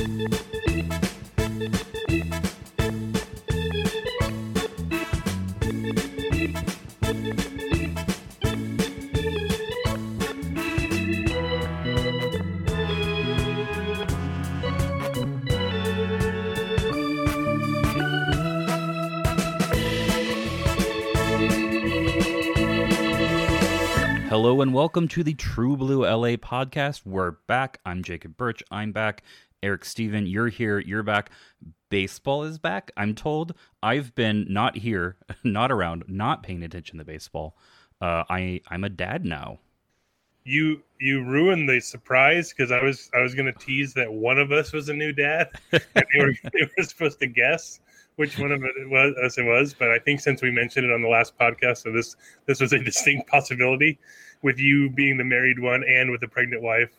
Hello and welcome to the True Blue LA podcast. We're back. I'm Jacob Birch. I'm back. Eric Steven, you're here. You're back. Baseball is back, I'm told. I've been not here, not around, not paying attention to baseball. I'm a dad now. You ruined the surprise because I was going to tease that one of us was a new dad, and they were supposed to guess which one of it was. But I think since we mentioned it on the last podcast, so this was a distinct possibility with you being the married one and with the pregnant wife.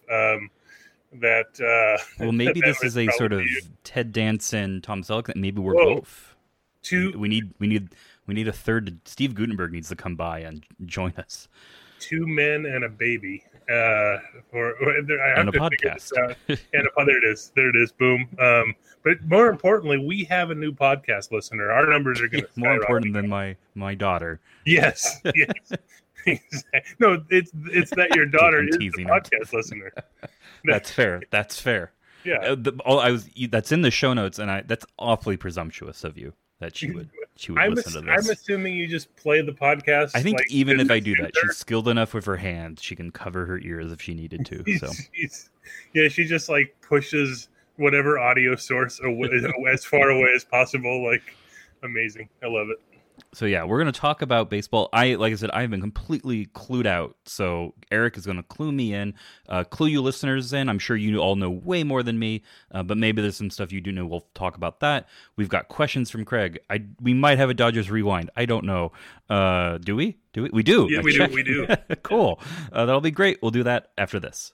Well, maybe this is a sort of Ted Danson, Tom Selleck. Maybe we're both. We need a third. Steve Guttenberg needs to come by and join us. 2 men and a baby, and a podcast. There it is. Boom. But more importantly, we have a new podcast listener. Our numbers are going to more important than my daughter. Yes. Exactly. No, it's that your daughter is the podcast listener. That's fair. Yeah. That's in the show notes, and that's awfully presumptuous of you that she would listen to this. I'm assuming you just play the podcast. I think even if I do that, she's skilled enough with her hands. She can cover her ears if she needed to. So she just like pushes whatever audio source as far away as possible. Like, amazing. I love it. So yeah, we're going to talk about baseball. Like I said, I've been completely clued out. So Eric is going to clue me in, clue you listeners in. I'm sure you all know way more than me, but maybe there's some stuff you do know. We'll talk about that. We've got questions from Craig. We might have a Dodgers rewind. I don't know. Do we? We do. Yeah, we do. Cool. That'll be great. We'll do that after this.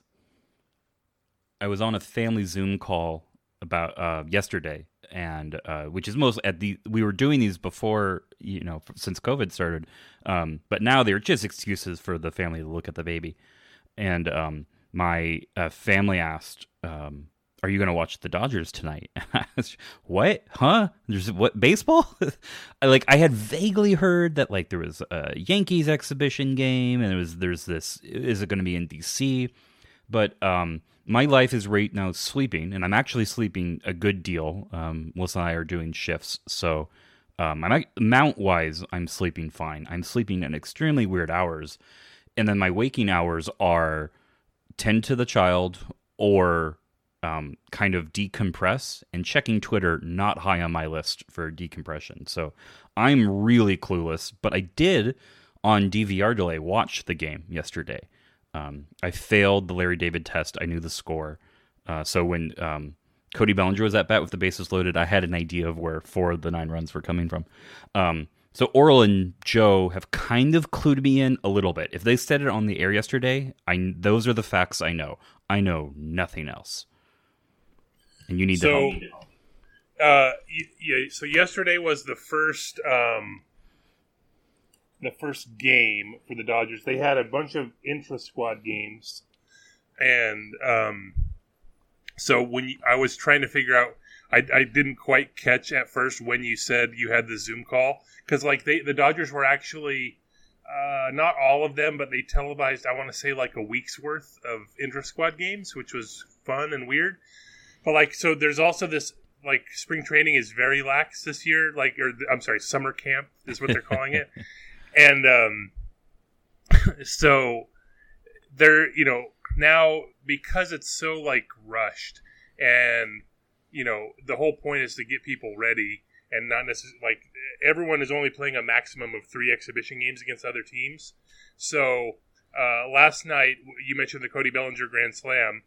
I was on a family Zoom call about yesterday. And which is we were doing these before, since COVID started, but now they're just excuses for the family to look at the baby. And my family asked, "Are you going to watch the Dodgers tonight?" What? Huh? There's what, baseball? I had vaguely heard that there was a Yankees exhibition game, and there's this. Is it going to be in DC? But my life is right now sleeping, and I'm actually sleeping a good deal. Melissa and I are doing shifts, so amount-wise, I'm sleeping fine. I'm sleeping in extremely weird hours, and then my waking hours are tend to the child or kind of decompress, and checking Twitter, not high on my list for decompression. So I'm really clueless, but I did, on DVR delay, watch the game yesterday. I failed the Larry David test. I knew the score. So when Cody Bellinger was at bat with the bases loaded, I had an idea of where 4 of the 9 runs were coming from. So Oral and Joe have kind of clued me in a little bit. If they said it on the air yesterday, those are the facts I know. I know nothing else. And you need to help me. So yesterday was the first game for the Dodgers. They had a bunch of intra-squad games, and so when I was trying to figure out, I didn't quite catch at first when you said you had the Zoom call, because the Dodgers were actually not all of them, but they televised, I want to say, a week's worth of intra-squad games, which was fun and weird. But so there's also this, spring training is very lax this year, summer camp is what they're calling it. And so they're, now because it's so rushed, and the whole point is to get people ready, and not necessarily everyone is only playing a maximum of 3 exhibition games against other teams. So last night you mentioned the Cody Bellinger Grand Slam.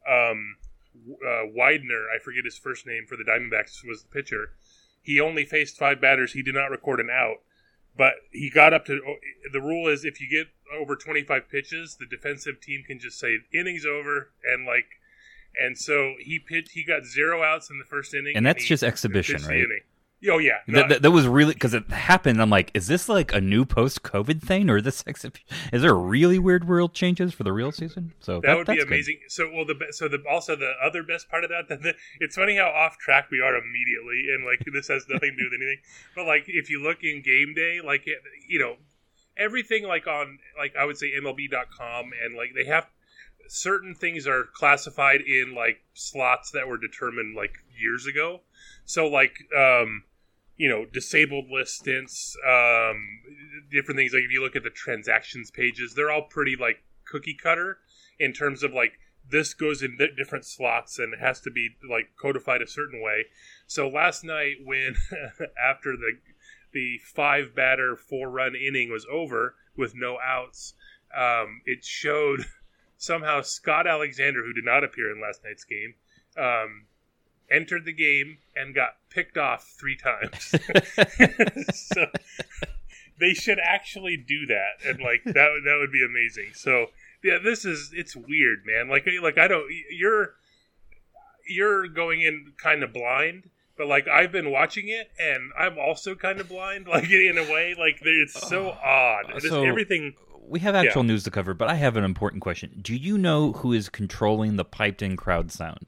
Widener, I forget his first name, for the Diamondbacks, was the pitcher. He only faced 5 batters. He did not record an out. But he got up to, the rule is if you get over 25 pitches, the defensive team can just say inning's over, and so he got 0 outs in the first inning, and that's just exhibition, right? Oh yeah, no, That was really, because it happened. I'm like, is this like a new post-COVID thing, or this is there really weird world changes for the real season? So that would be that's amazing. good. So also the other best part of that, it's funny how off track we are immediately, and like this has nothing to do with anything. But like if you look in game day, like everything like on like I would say MLB.com, and like they have certain things are classified in like slots that were determined like years ago. So like disabled list stints, different things. Like if you look at the transactions pages, they're all pretty like cookie cutter in terms of like this goes in different slots and it has to be like codified a certain way. So last night when after the 5-batter 4-run inning was over with no outs, it showed somehow Scott Alexander, who did not appear in last night's game, entered the game and got picked off 3 times. So they should actually do that, and like that would be amazing. So yeah, it's weird, man. Like I don't, you're going in kind of blind, but like I've been watching it and I'm also kind of blind, like in a way. Like it's so odd. So everything. We have actual news to cover, but I have an important question. Do you know who is controlling the piped-in crowd sound?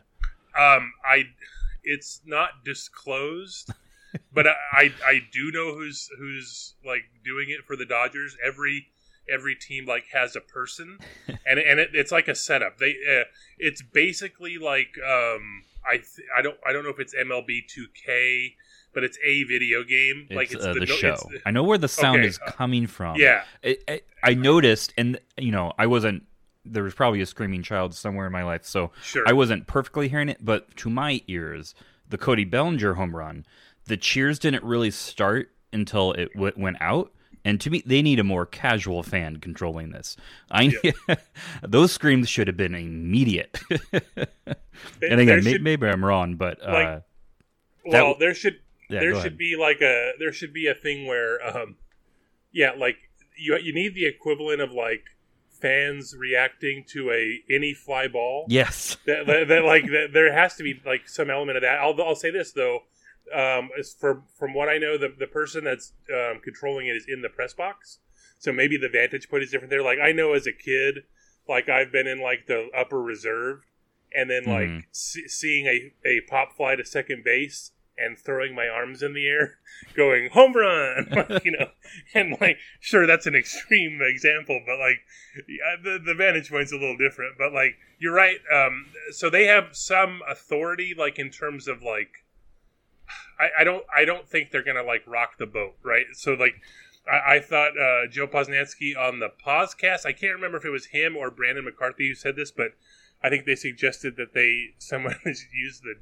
It's not disclosed, but I do know who's like doing it for the Dodgers. Every team like has a person, and it's like a setup. It's basically like I don't know if it's MLB 2K, but it's a video game. It's the show. I know where the sound is coming from. Yeah, I noticed, and I wasn't. There was probably a screaming child somewhere in my life, so sure. I wasn't perfectly hearing it. But to my ears, the Cody Bellinger home run, the cheers didn't really start until it went out. And to me, they need a more casual fan controlling this. Those screams should have been immediate. And again, maybe I'm wrong, but there should be a thing where like you need the equivalent of like fans reacting to any fly ball. Yes, that there has to be like some element of that. I'll say this though, from what I know, the person that's controlling it is in the press box, so maybe the vantage point is different there. Like I know as a kid, like I've been in like the upper reserve, and then like seeing a pop fly to second base and throwing my arms in the air, going home run, like, and like sure that's an extreme example, but like the vantage point's a little different. But like you're right, so they have some authority, like in terms of like I don't think they're gonna like rock the boat, right? So like I thought Joe Posnanski on the Poscast, I can't remember if it was him or Brandon McCarthy who said this, but I think they suggested that someone used the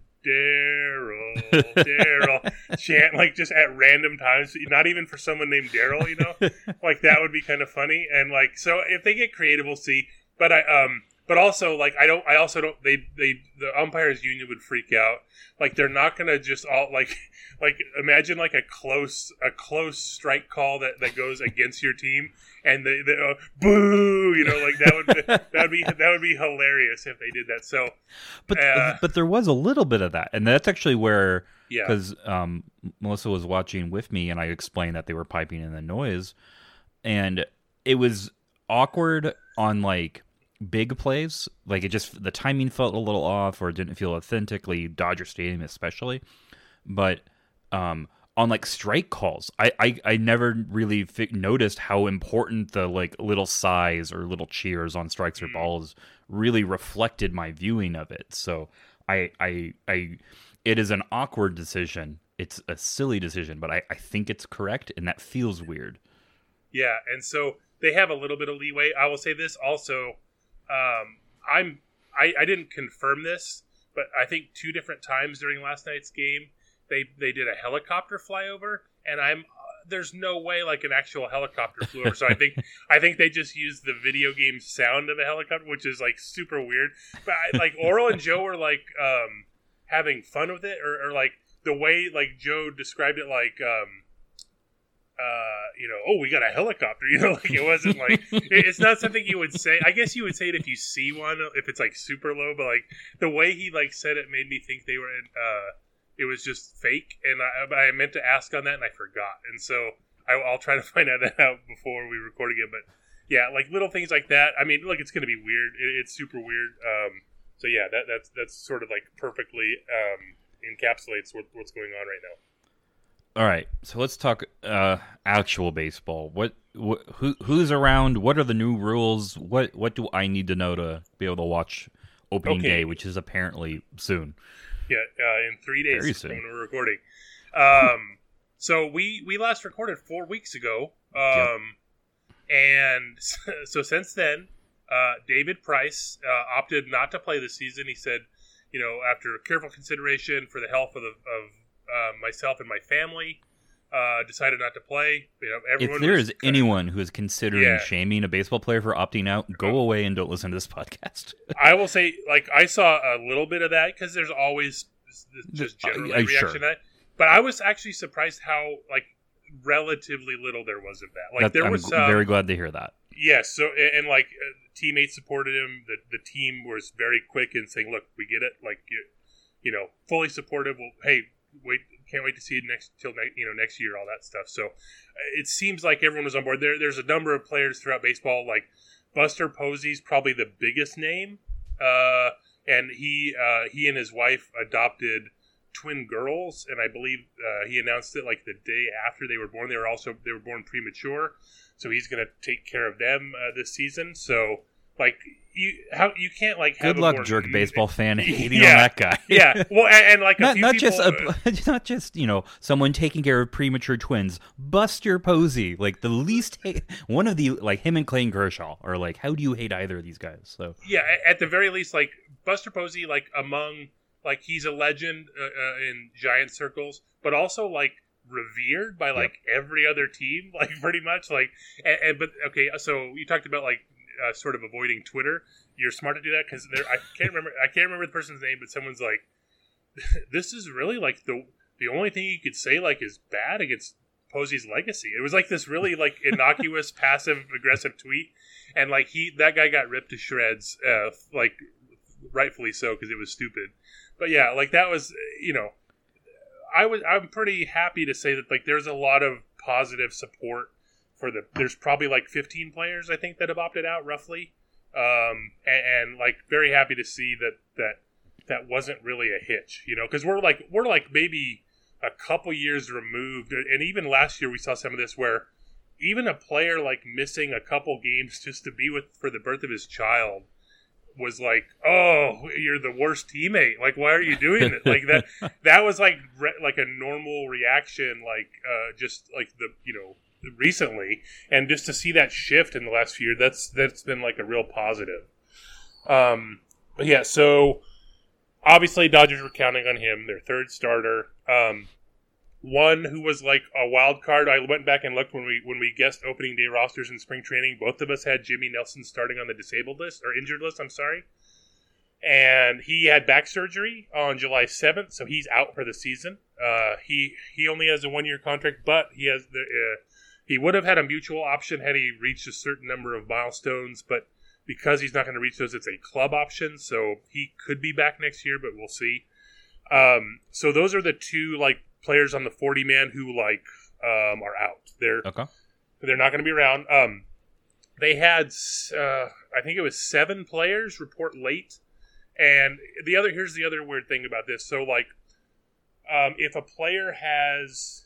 Daryl chant like just at random times, not even for someone named Daryl, like that would be kind of funny. And like so if they get creative, we'll see. But but also like the umpires union would freak out. Like they're not gonna just all like imagine like a close strike call that goes against your team and they boo, like that would be hilarious if they did that. So but there was a little bit of that, and that's actually where because Melissa was watching with me and I explained that they were piping in the noise, and it was awkward on like big plays. Like the timing felt a little off, or it didn't feel authentically Dodger Stadium especially. But on like strike calls, I never really noticed how important the like little sighs or little cheers on strikes or balls really reflected my viewing of it. So it is an awkward decision. It's a silly decision, but I think it's correct, and that feels weird. Yeah, and so they have a little bit of leeway. I will say this also. I didn't confirm this, but I think 2 different times during last night's game, they did a helicopter flyover, and there's no way like an actual helicopter flew over. So I think they just used the video game sound of a helicopter, which is like super weird. But like Oral and Joe were like having fun with it, or like the way like Joe described it, like we got a helicopter, like it wasn't like it's not something you would say. I guess you would say it if you see one, if it's like super low, but like the way he like said it made me think they were it was just fake, and I meant to ask on that, and I forgot, and so I'll try to find that out before we record again. But yeah, like little things like that. I mean, look, it's going to be weird. It's super weird. So yeah, that's sort of like perfectly encapsulates what's going on right now. All right, so let's talk actual baseball. Who's around? What are the new rules? What do I need to know to be able to watch opening day, which is apparently soon? Yeah, in 3 days Very soon. when we're recording. So we last recorded 4 weeks ago, and so since then, David Price opted not to play this season. He said, after careful consideration for the health of myself and my family, decided not to play. If there is anyone who is considering shaming a baseball player for opting out, go away and don't listen to this podcast. I will say, like, I saw a little bit of that because there's always just general reaction to that. But I was actually surprised how, like, relatively little there was of that. Like, there was I'm very glad to hear that. Yes, so and like teammates supported him. The team was very quick in saying, "Look, we get it. Like, fully supportive. Well, hey, can't wait to see it next year, all that stuff." So it seems like everyone was on board. There's a number of players throughout baseball. Like Buster Posey's probably the biggest name, and he and his wife adopted twin girls, and I believe he announced it like the day after they were born. They were born premature, so he's going to take care of them this season. So like you can't like have good luck, jerk baseball fan hating on that guy. Yeah, well, and like not just someone taking care of premature twins. Buster Posey, like the least one of the like him and Clayton Kershaw are like, how do you hate either of these guys? So yeah, at the very least, like Buster Posey, like among like he's a legend in Giant circles, but also like revered by like every other team, like pretty much like. But okay, so you talked about like sort of avoiding Twitter. You're smart to do that because I can't remember the person's name, but someone's like, this is really like the only thing you could say like is bad against Posey's legacy. It was like this really like innocuous passive aggressive tweet, and like that guy got ripped to shreds, like rightfully so because it was stupid. But yeah, like that was, I'm pretty happy to say that like there's a lot of positive support for there's probably like 15 players I think that have opted out roughly, and like very happy to see that wasn't really a hitch, because we're like maybe a couple years removed, and even last year we saw some of this where even a player like missing a couple games just to be for the birth of his child was like, oh, you're the worst teammate. Like, why are you doing it? Like that was like a normal reaction, like just like recently, and just to see that shift in the last few years, that's been like a real positive. But yeah, so obviously Dodgers were counting on him, their third starter. One who was like a wild card. I went back and looked when we guessed opening day rosters in spring training. Both of us had Jimmy Nelson starting on the disabled list or injured list. I'm sorry, and he had back surgery on July 7th, so he's out for the season. He only has a 1-year contract, but he would have had a mutual option had he reached a certain number of milestones, but because he's not going to reach those, it's a club option, so he could be back next year, but we'll see. So those are the two like players on the 40-man who like are out. They're not going to be around. They had I think it was 7 players report late, and here's the other weird thing about this. So like if a player has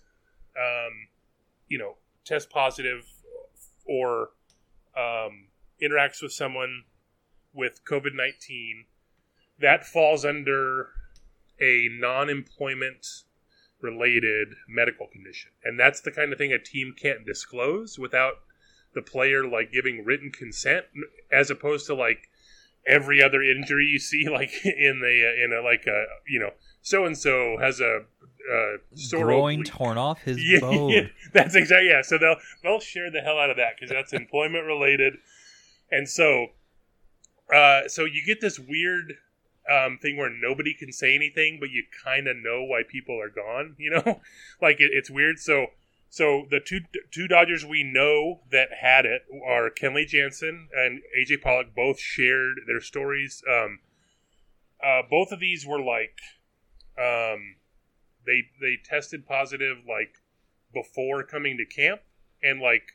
test positive or interacts with someone with COVID-19, that falls under a non-employment related medical condition, and that's the kind of thing a team can't disclose without the player like giving written consent, as opposed to like every other injury you see like in so and so has a groin torn off his bone. Yeah, that's exactly so they'll share the hell out of that because that's employment related, and so you get this weird thing where nobody can say anything, but you kind of know why people are gone, like it's weird. So the two Dodgers we know that had it are Kenley Jansen and AJ Pollock. Both shared their stories. Both of these were like they tested positive like before coming to camp, and like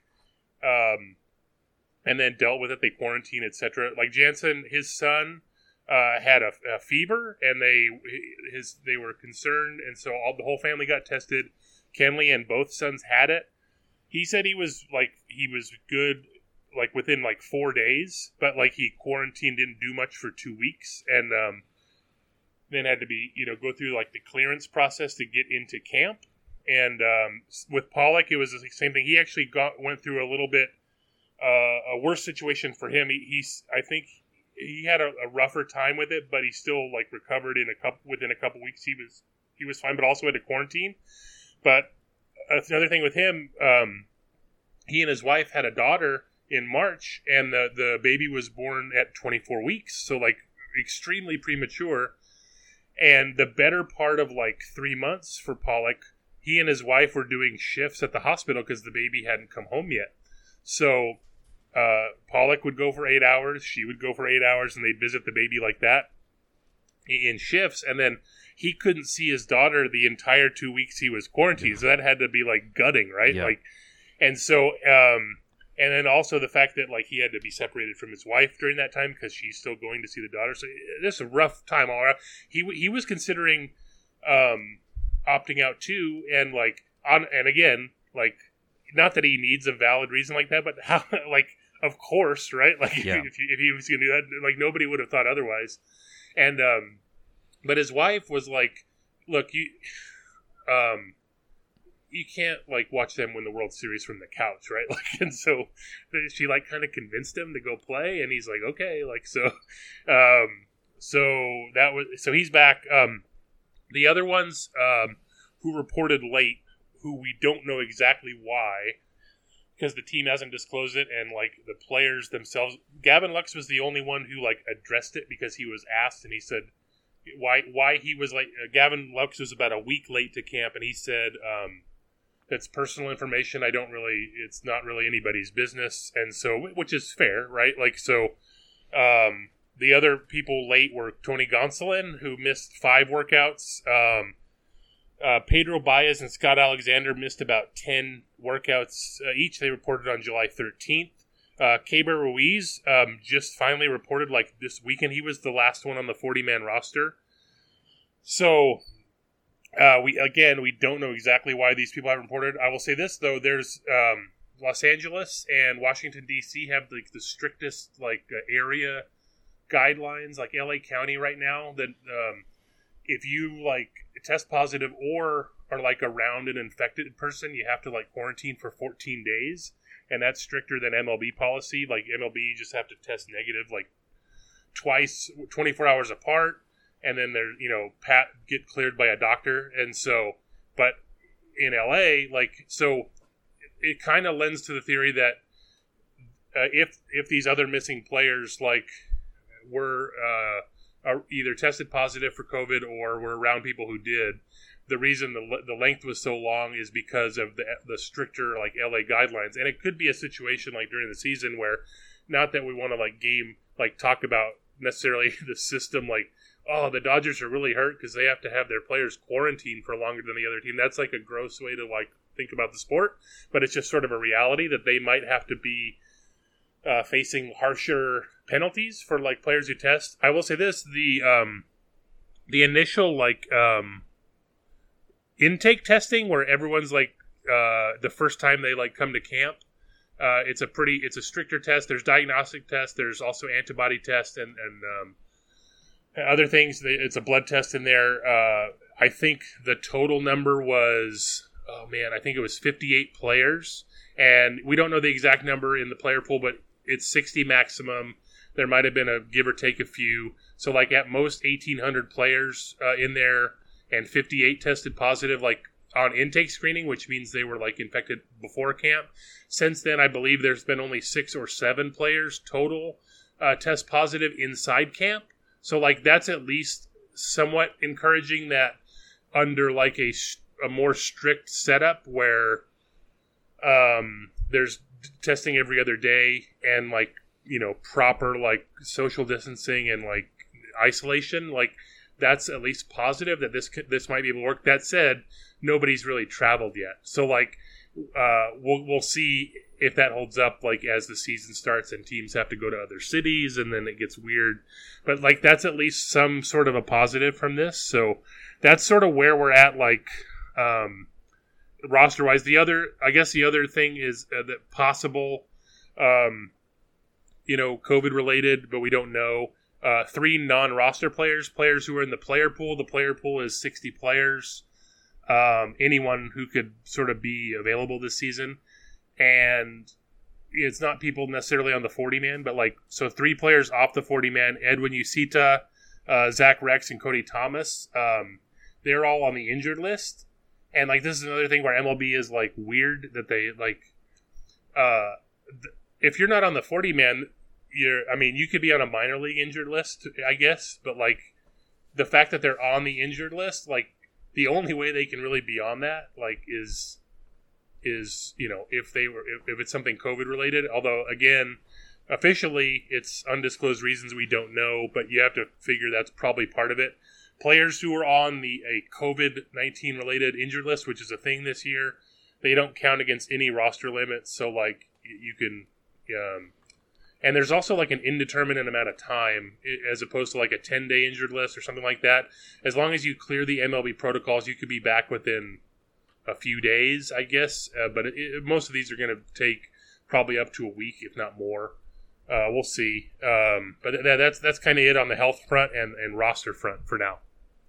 and then dealt with it. They quarantined, etc. Like Jansen, his son had a fever, and they were concerned, and so the whole family got tested. Kenley and both sons had it. He said he was good like within like 4 days, but like he quarantined, didn't do much for 2 weeks, and then had to be go through like the clearance process to get into camp. And with Pollock, it was the same thing. He actually went through a little bit a worse situation for him. I think he had a rougher time with it, but he still like recovered within a couple weeks. He was fine, but also had to quarantine. But another thing with him, he and his wife had a daughter in March, and the baby was born at 24 weeks, so like extremely premature. And the better part of like 3 months for Pollock, he and his wife were doing shifts at the hospital because the baby hadn't come home yet. So Pollock would go for 8 hours, she would go for 8 hours, and they'd visit the baby like that in shifts. And then he couldn't see his daughter the entire 2 weeks he was quarantined. So that had to be like gutting, right? Yeah. Like, and so, and then also the fact that like he had to be separated from his wife during that time because she's still going to see the daughter. So this is a rough time all around. He was considering opting out too, and like and again, like not that he needs a valid reason like that, but how like of course, right? Like if he was going to do that, like nobody would have thought otherwise. And but his wife was like, look, you can't like watch them win the World Series from the couch, right? Like, and so she like kind of convinced him to go play, and he's like, okay, like so he's back. The other ones who reported late, who we don't know exactly why, because the team hasn't disclosed it, and like the players themselves, Gavin Lux was the only one who like addressed it because he was asked, and he said why he was like Gavin Lux was about a week late to camp, and he said that's personal information. It's not really anybody's business, and so which is fair, right? Like so. The other people late were Tony Gonsolin, who missed 5 workouts. Pedro Baez and Scott Alexander missed about 10 workouts each. They reported on July 13th. Keber Ruiz just finally reported like this weekend. He was the last one on the 40-man roster. So we don't know exactly why these people haven't reported. I will say this, though. There's Los Angeles and Washington, D.C. have like the strictest like area guidelines, like LA County right now, that if you like test positive or are like around an infected person, you have to like quarantine for 14 days, and that's stricter than MLB policy. Like MLB, you just have to test negative like twice, 24 hours apart, and then they're get cleared by a doctor. And so, but in LA, like so, it kind of lends to the theory that if these other missing players like were either tested positive for COVID or were around people who did, the reason the length was so long is because of the stricter like LA guidelines. And it could be a situation like during the season where, not that we want to talk about necessarily the system, like, oh, the Dodgers are really hurt because they have to have their players quarantined for longer than the other team. That's like a gross way to like think about the sport, but it's just sort of a reality that they might have to be facing harsher penalties for like players who test. I will say this: the initial like intake testing, where everyone's like the first time they like come to camp, it's a stricter test. There's diagnostic tests. There's also antibody tests and other things. It's a blood test in there. I think the total number was, I think it was 58 players, and we don't know the exact number in the player pool, but it's 60 maximum. There might have been a give or take a few. So like at most 1,800 players in there, and 58 tested positive like on intake screening, which means they were like infected before camp. Since then, I believe there's been only 6 or 7 players total test positive inside camp. So like that's at least somewhat encouraging that under like a more strict setup where there's testing every other day and like proper like social distancing and like isolation, like that's at least positive that this might be able to work. That said, nobody's really traveled yet, so like we'll see if that holds up, like as the season starts and teams have to go to other cities and then it gets weird. But like that's at least some sort of a positive from this. So that's sort of where we're at, like roster wise. The other thing is that possible, COVID related, but we don't know. 3 non-roster players who are in the player pool. The player pool is 60 players. Anyone who could sort of be available this season. And it's not people necessarily on the 40-man, but like, so 3 players off the 40-man, Edwin Usita, Zach Rex, and Cody Thomas. They're all on the injured list. And like, this is another thing where MLB is like weird that they like, if you're not on the 40-man, you could be on a minor league injured list, I guess, but like the fact that they're on the injured list, like the only way they can really be on that, like is if it's something COVID related. Although again, officially it's undisclosed reasons, we don't know, but you have to figure that's probably part of it. Players who are on a COVID-19 related injured list, which is a thing this year, they don't count against any roster limits. So like you can, and there's also like an indeterminate amount of time as opposed to like a 10-day injured list or something like that. As long as you clear the MLB protocols, you could be back within a few days, I guess. But most of these are going to take probably up to a week, if not more. We'll see. But that's kind of it on the health front and roster front for now.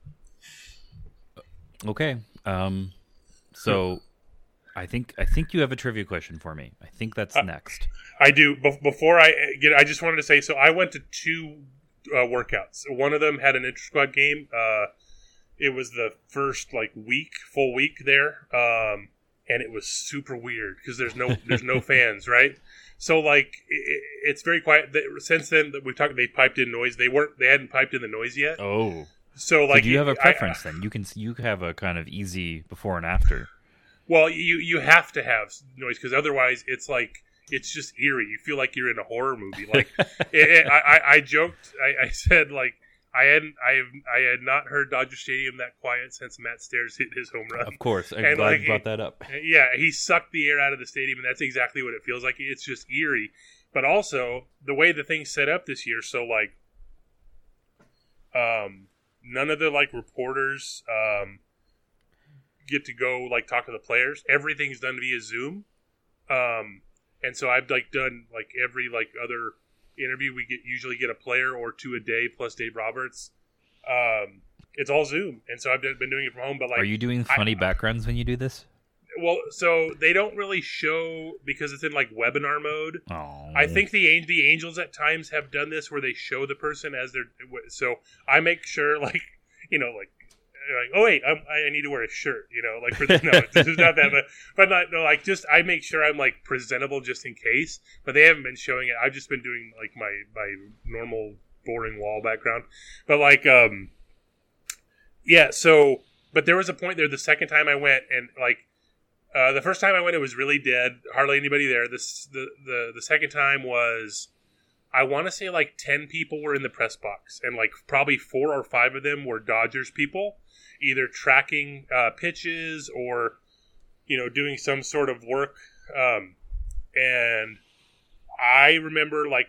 Okay. So I think you have a trivia question for me. I think that's next. I do. Before I just wanted to say, so I went to 2 workouts. One of them had an inter-squad game. It was the first full week there, and it was super weird because there's no fans, right? So like it's very quiet. Since then we talked, they piped in noise. They hadn't piped in the noise yet. Oh, so like, do you have a preference then? You have a kind of easy before and after. Well, you have to have noise because otherwise it's like, it's just eerie. You feel like you're in a horror movie. Like I joked. I said like I had not heard Dodger Stadium that quiet since Matt Stairs hit his home run. Of course, I'm glad you brought that up. Yeah, he sucked the air out of the stadium, and that's exactly what it feels like. It's just eerie. But also the way the thing's set up this year, so like, none of the like reporters get to go like talk to the players. Everything's done via Zoom. And so I've like done like every like other interview we usually get a player or 2 a day plus Dave Roberts. It's all Zoom, and so I've been doing it from home. But like, are you doing funny backgrounds when you do this? Well, so they don't really show because it's in like webinar mode. Oh. I think the Angels at times have done this where they show the person as they're. So I make sure like oh wait, I need to wear a shirt, like for no, this is not that, but not no, like just I make sure I'm like presentable just in case. But they haven't been showing it. I've just been doing like my normal boring wall background. But like yeah. So, but there was a point there the second time I went, and like the first time I went, it was really dead, hardly anybody there. The second time was, I want to say like 10 people were in the press box, and like probably 4 or 5 of them were Dodgers people, either tracking pitches or, doing some sort of work. And I remember like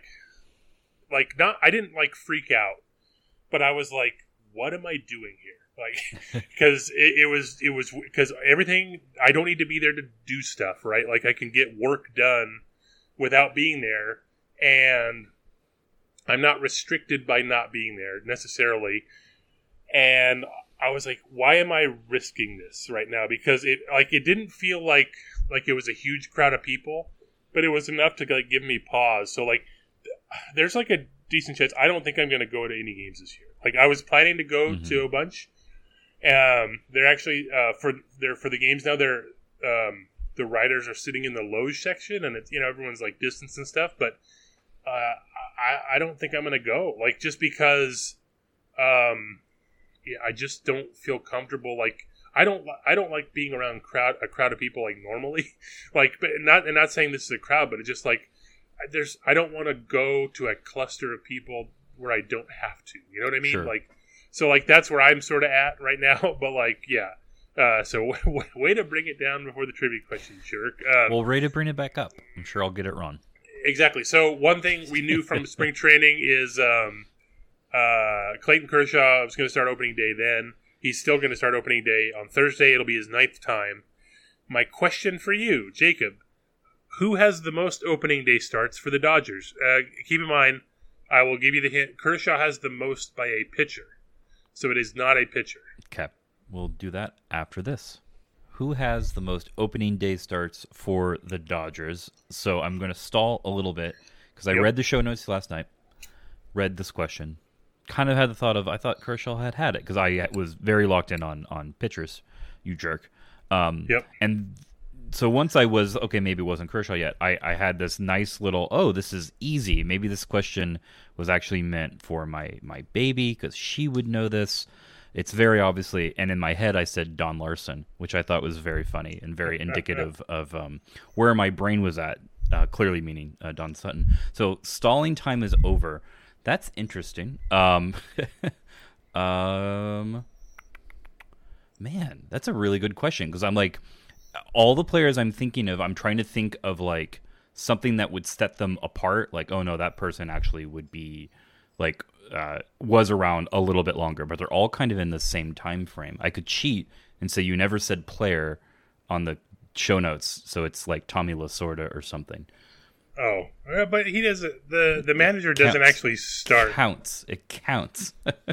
I didn't like freak out, but I was like, what am I doing here? Like, because it was because everything, I don't need to be there to do stuff, right? Like I can get work done without being there, and I'm not restricted by not being there necessarily. And I was like, why am I risking this right now? Because it didn't feel like it was a huge crowd of people, but it was enough to like give me pause. So like, there's like a decent chance. I don't think I'm going to go to any games this year. Like I was planning to go to a bunch. They're actually for the games now. They're the writers are sitting in the loge section, and it's everyone's like distance and stuff. But I don't think I'm going to go. Like just because I just don't feel comfortable. Like I don't like being around a crowd of people like normally. Like, but not saying this is a crowd, but it's just like I don't want to go to a cluster of people where I don't have to. You know what I mean? Sure. Like So like that's where I'm sort of at right now. But like, yeah. So way to bring it down before the trivia question, Shirk. Well, ready to bring it back up. I'm sure I'll get it wrong. Exactly. So one thing we knew from spring training is Clayton Kershaw was going to start opening day then. He's still going to start opening day on Thursday. It'll be his 9th time. My question for you, Jacob, who has the most opening day starts for the Dodgers? Keep in mind, I will give you the hint. Kershaw has the most by a pitcher. So it is not a pitcher. Okay. We'll do that after this. Who has the most opening day starts for the Dodgers? So I'm going to stall a little bit because I read the show notes last night, read this question, kind of had the thought of, I thought Kershaw had it because I was very locked in on pitchers, you jerk. And so once I was, okay, maybe it wasn't Kershaw yet, I had this nice little, this is easy. Maybe this question was actually meant for my baby because she would know this. It's very obviously, and in my head I said Don Larson, which I thought was very funny and very indicative of where my brain was at, clearly meaning Don Sutton. So stalling time is over. That's interesting. Man, that's a really good question because I'm like, all the players I'm thinking of, I'm trying to think of like something that would set them apart. Like, oh no, that person actually would be like, was around a little bit longer, but they're all kind of in the same time frame. I could cheat and say you never said player on the show notes, so it's like Tommy Lasorda or something. Oh, but he doesn't. The manager doesn't actually start. It counts.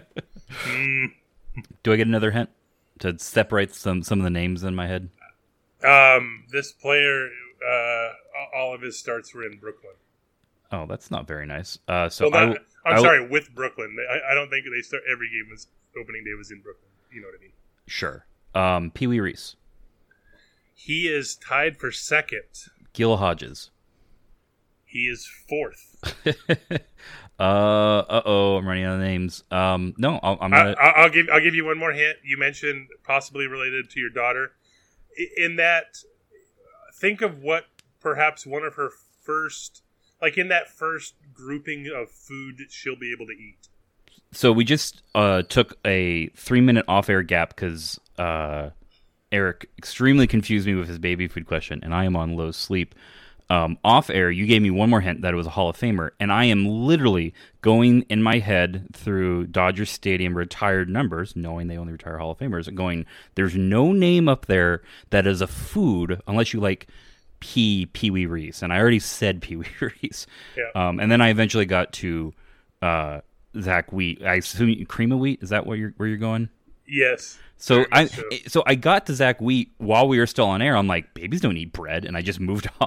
Do I get another hint to separate some of the names in my head? This player, all of his starts were in Brooklyn. Oh, that's not very nice. I'm sorry, with Brooklyn. I don't think they start every game was opening day was in Brooklyn. You know what I mean? Sure. Pee Wee Reese. He is tied for second. Gil Hodges. He is 4th. I'm running out of names. No, I'll give you one more hint. You mentioned possibly related to your daughter. In that, think of what perhaps one of her first, like in that first grouping of food that she'll be able to eat. So we just took a 3-minute off-air gap because Eric extremely confused me with his baby food question, and I am on low sleep. Off-air, you gave me one more hint that it was a Hall of Famer, and I am literally going in my head through Dodger Stadium retired numbers, knowing they only retire Hall of Famers, and going, there's no name up there that is a food unless you like Pee Wee Reese, and I already said Pee Wee Reese. Yeah. And then I eventually got to Zach Wheat. I assume Cream of Wheat, is that where you're going? Yes. So I got to Zach Wheat while we were still on air. I'm like, babies don't eat bread, and I just moved on.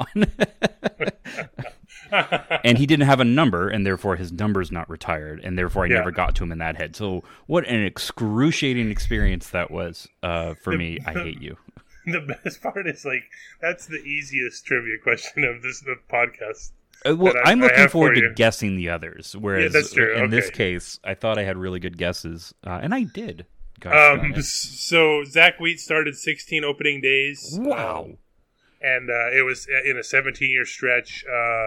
And he didn't have a number, and therefore his number's not retired, and therefore I never got to him in that head. So what an excruciating experience that was for me. I hate you. The best part is like that's the easiest trivia question of the podcast. Well, I'm looking forward to guessing the others. Whereas that's true. In this case, I thought I had really good guesses, and I did. So Zach Wheat started 16 opening days. Wow. And it was in a 17-year stretch.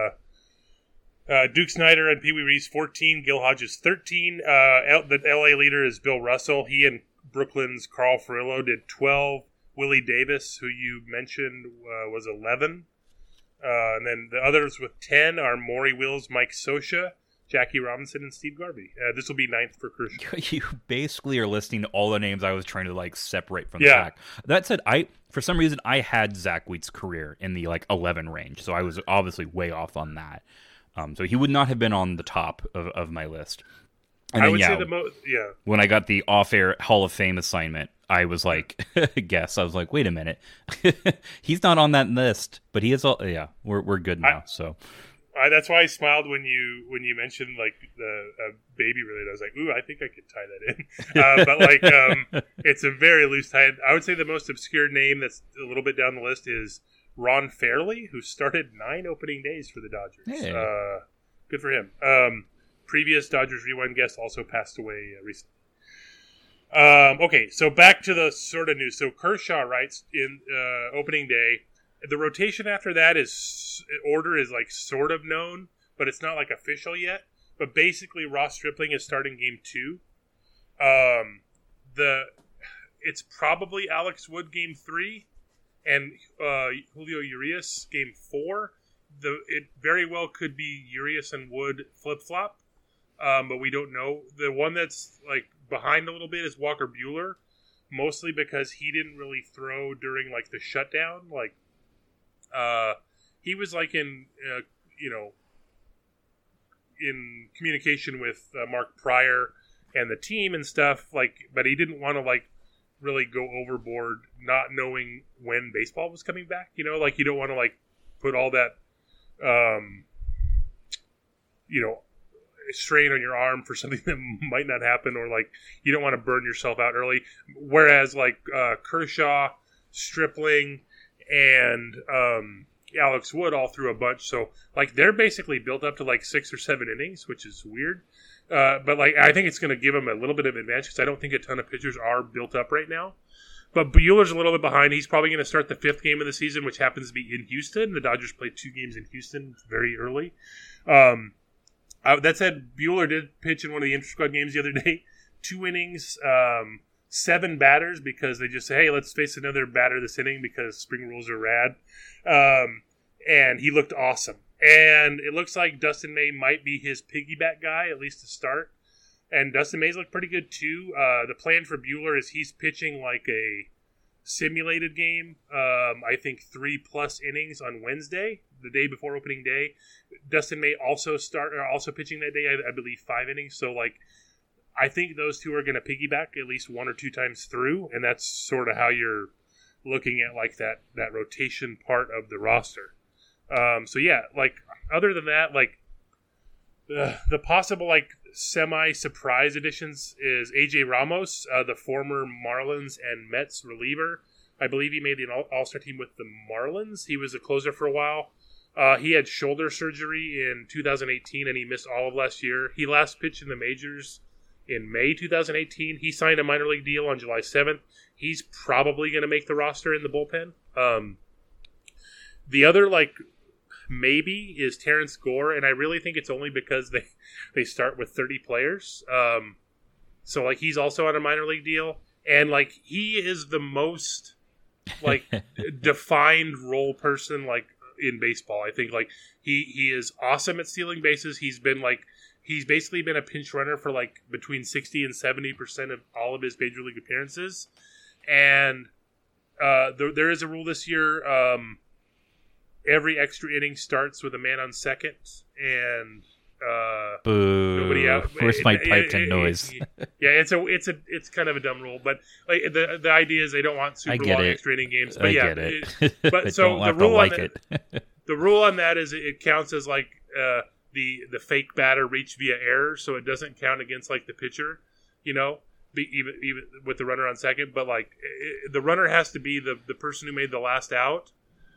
Duke Snider and Pee Wee Reese 14, Gil Hodges 13. The LA leader is Bill Russell. He and Brooklyn's Carl Furillo did 12. Willie Davis, who you mentioned, was 11. And then the others with 10 are Maury Wills, Mike Scioscia, Jackie Robinson, and Steve Garvey. This will be 9th for Kershaw. You basically are listing all the names I was trying to like separate from the pack. That said, for some reason I had Zach Wheat's career in the like 11 range, so I was obviously way off on that. So he would not have been on the top of my list. And then, I would say the most. Yeah. When I got the off-air Hall of Fame assignment, I was like, guess. I was like, wait a minute, he's not on that list, but he is. All yeah, we're good now. So. That's why I smiled when you mentioned like the baby related. I was like, ooh, I think I could tie that in. But like, it's a very loose tie. I would say the most obscure name that's a little bit down the list is Ron Fairly, who started 9 opening days for the Dodgers. Hey. Good for him. Previous Dodgers Rewind guest also passed away recently. Okay, so back to the sort of news. So Kershaw writes in opening day. The rotation after that order is like sort of known, but it's not like official yet. But basically, Ross Stripling is starting game 2. It's probably Alex Wood game 3 and Julio Urias game 4. It very well could be Urias and Wood flip-flop, but we don't know. The one that's like behind a little bit is Walker Buehler, mostly because he didn't really throw during like the shutdown. Like he was like in in communication with Mark Pryor and the team and stuff, like, but he didn't want to like really go overboard not knowing when baseball was coming back, like you don't want to like put all that strain on your arm for something that might not happen, or like you don't want to burn yourself out early, whereas like Kershaw, Stripling, and Alex Wood all threw a bunch, so like they're basically built up to like 6 or 7 innings, which is weird. But like I think it's going to give them a little bit of advantage because I don't think a ton of pitchers are built up right now. But Buehler's a little bit behind. He's probably going to start the 5th game of the season, which happens to be in Houston. The Dodgers played 2 games in Houston very early. That said, Buehler did pitch in one of the inter-squad games the other day. 2 innings, 7 batters, because they just say, hey, let's face another batter this inning because spring rules are rad. And he looked awesome. And it looks like Dustin May might be his piggyback guy, at least to start. And Dustin May's looked pretty good, too. The plan for Buehler is he's pitching like a simulated game. I think 3+ innings on Wednesday, the day before opening day. Dustin May also pitching that day, I believe 5 innings. So, like, I think those two are going to piggyback at least 1 or 2 times through. And that's sort of how you're looking at, like, that rotation part of the roster. So yeah, like other than that, like the possible like semi-surprise additions is AJ Ramos, the former Marlins and Mets reliever. I believe he made the All-Star team with the Marlins. He was a closer for a while. He had shoulder surgery in 2018 and he missed all of last year. He last pitched in the majors in May 2018. He signed a minor league deal on July 7th. He's probably going to make the roster in the bullpen. The other like maybe is Terrence Gore, and I really think it's only because they start with 30 players. So like he's also on a minor league deal, and like he is the most like defined role person like in baseball. I think like he is awesome at stealing bases. He's basically been a pinch runner for like between 60 and 70% of all of his major league appearances, and there is a rule this year. Every extra inning starts with a man on second, and boo. Nobody out. Where's my piped in noise? Yeah, it's kind of a dumb rule, but like the idea is they don't want super long extra inning games. But I yeah, get it. But so the rule on that, the rule on that is it counts as like the fake batter reached via error, so it doesn't count against like the pitcher, even with the runner on second. But like the runner has to be the person who made the last out.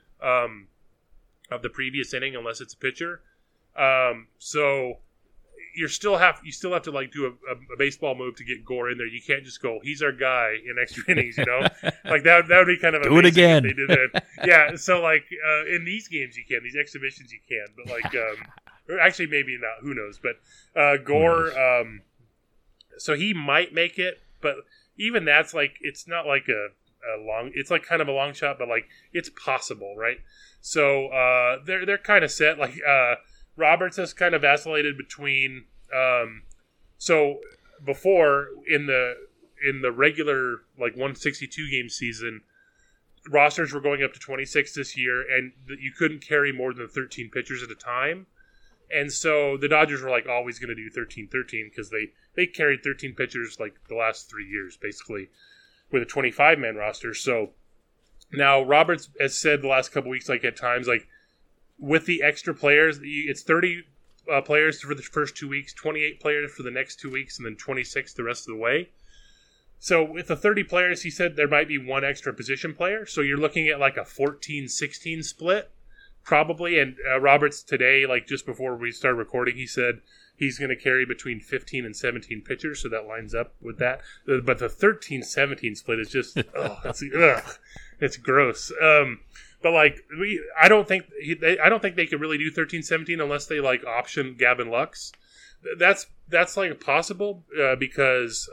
Of the previous inning, unless it's a pitcher. So you still have to like do a baseball move to get Gore in there. You can't just go, he's our guy in extra innings, like that would be kind of do it again. If they did that. Yeah. So like in these games you can, these exhibitions you can, but like actually maybe not. Who knows? But Gore, so he might make it, but even that's like it's not like a long. It's like kind of a long shot, but like it's possible, right? So they're kind of set. Like Roberts has kind of vacillated between. So before in the regular like 162 game season, rosters were going up to 26 this year, and you couldn't carry more than 13 pitchers at a time. And so the Dodgers were like always going to do 13-13 because they carried 13 pitchers like the last 3 years basically with a 25-man roster. So. Now, Roberts has said the last couple weeks, like at times, like with the extra players, it's 30 players for the first 2 weeks, 28 players for the next 2 weeks, and then 26 the rest of the way. So with the 30 players, he said there might be one extra position player. So you're looking at like a 14-16 split, probably. And Roberts today, like just before we started recording, he said he's going to carry between 15 and 17 pitchers, so that lines up with that. But the 13-17 split is just, it's gross. But like I don't think they could really do 13-17 unless they like option Gavin Lux. that's like possible because